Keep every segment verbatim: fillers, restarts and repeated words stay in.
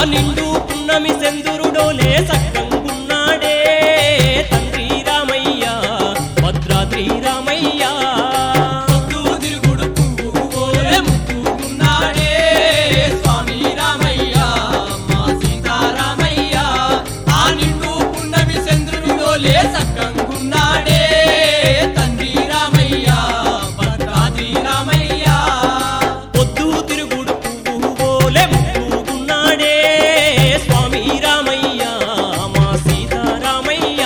నిండు పున్నమి సెందురుడోలే సక్కంగున్నాడే తండ్రి రామయ్య భద్రాద్రి రామయ్య పొద్దు తిరుగుడు పువ్వులే ముక్కుకున్నాడే స్వామి రామయ్య మా సీతారామయ్య ఆ నిండు పున్నమి చంద్రుడోలే సక్కంగున్నాడే తండ్రి రామయ్య భద్రాద్రి రామయ్య పొద్దు తిరుగుడు పువ్వులే ముక్కుకున్నాడే స్వామి రామయ్య మా సీతారామయ్య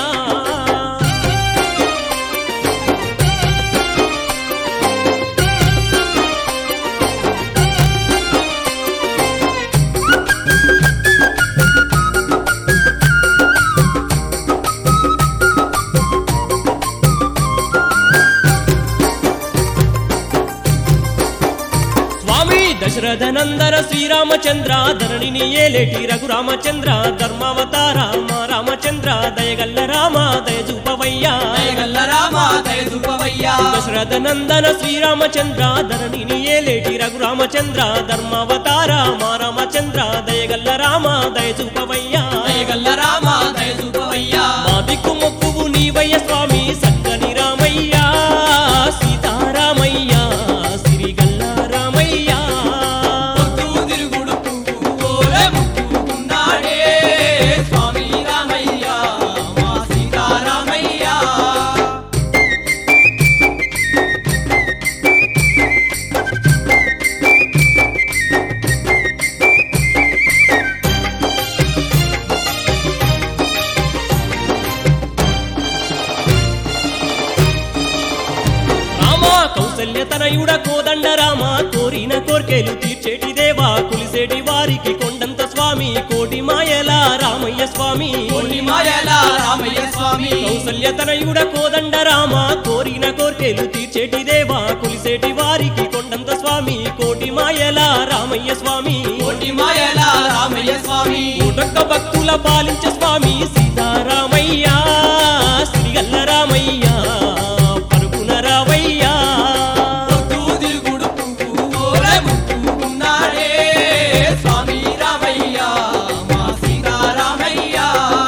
స్వామి దశరథనందన శ్రీరామచంద్ర ధరణిని ఏలేటి రఘురామచంద్ర ధర్మావతార మా రామచంద్ర దయగల్ల రామ దయజూపవయ్యా దయగల్ల రామ దయచూపవయ్యా దశరథనందన శ్రీరామచంద్ర ధరణిని ఏలేటి రఘురామచంద్ర ధర్మావతార మా రామచంద్ర దయగల్ల రామ దయజూపవయ్యా దయగల్ల రామ దయచూపవయ్యా మా దిక్కు మొక్కువు నీవయ్య స్వామి సక్కని రామయ్య సీతారామయ్య సిరిగల్ల రామయ్య పొద్దు తిరుగుడు పువ్వులే ముక్కుకున్నాడే స్వామి రామయ్య మా సీతారామయ్య రామ కౌసల్య తనయుడ కోదండ రామ కోరిన కోర్కెలు తీర్చేటి దేవా కులిసేటి వారికి కొండంత స్వామి కోటి మాయల రామయ్య స్వామి కోటి మాయల రామయ్య స్వామి కౌసల్య తనయుడ కోదండ రామ కోరిన కోర్కెలు తీర్చేటి దేవా కులిసేటి వారికి కొండంత స్వామి కోటి మాయల రామయ్య స్వామి కోటి మాయల రామయ్య స్వామి కోటొక్క భక్తుల పాలించ స్వామి సీతారామయ్య సిరిగల్ల రామయ్య పరుగున రావయ్య పొద్దు తిరుగుడు పువ్వులే ముక్కుకున్నాడే స్వామి రామయ్య మా సీతారామయ్య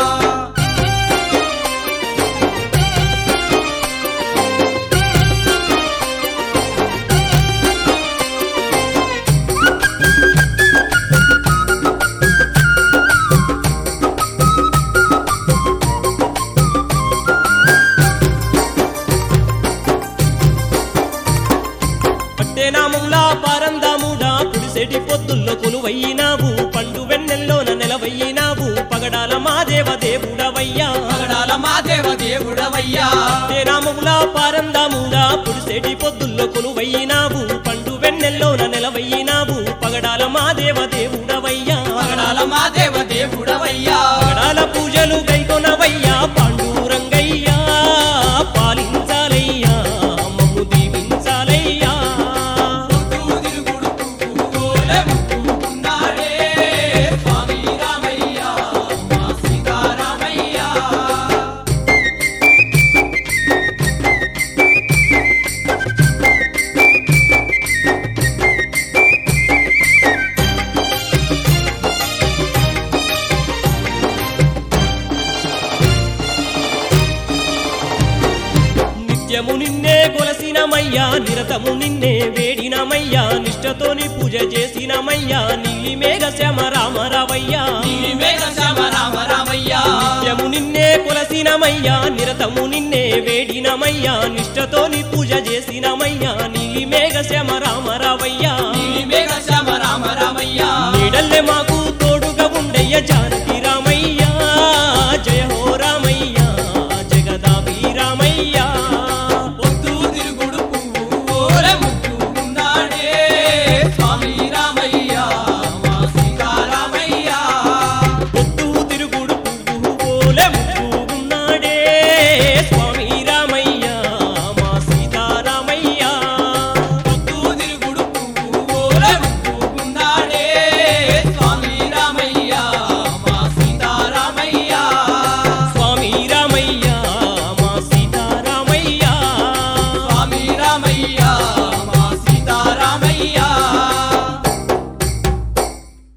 పట్టేనామంలా పారందాముడా పుడిసెటి పొద్దుల్లో కొలువయ్యినావు పండు వెన్నెల్లోన నెలవయ్యినావు పగడాల మాదేవ దేవుడవయ్యా పగడాల మా దేవ దేవుడవయ్యా పట్టేనామంలా పారందాముడా పుడిసెటి పొద్దుల్లో కొలువయ్యినావు పండు వెన్నెల్లోన నెలవయ్యినావు పగడాల మాదేవ దేవుడవయ్యా పగడాల మా దేవ దేవుడవయ్యా పగడాల పూజలు గైకొనవయ్యా పాండురంగయ్యా పాలించాలయ్యా మమ్ము దీవించాలయ్యా పొద్దు తిరుగుడు పువ్వులే ముక్కుకున్నాడే స్వామి రామయ్య మా సీతారామయ్య నిత్యము నిన్నే కొలసినమయ్యా నిరతము నిన్నే వేడినమయ్యా నిష్టతోని పూజ చేసినమయ్యా నీలి మేఘ శ్యామ రామ రావయ్యా నీలి మేఘ శ్యామ రామ రామయ్య నిత్యము నిన్నే కొలసినమయ్యా నిరతము నిన్నే వేడినమయ్యా నిష్టతోని పూజ చేసినమయ్యా నీలి మేఘ శ్యామ రామ రావయ్యా నీలి మేఘ శ్యామ రామ రామయ్య నీడల్లే మాకు తోడుగా ఉండయ్య జాన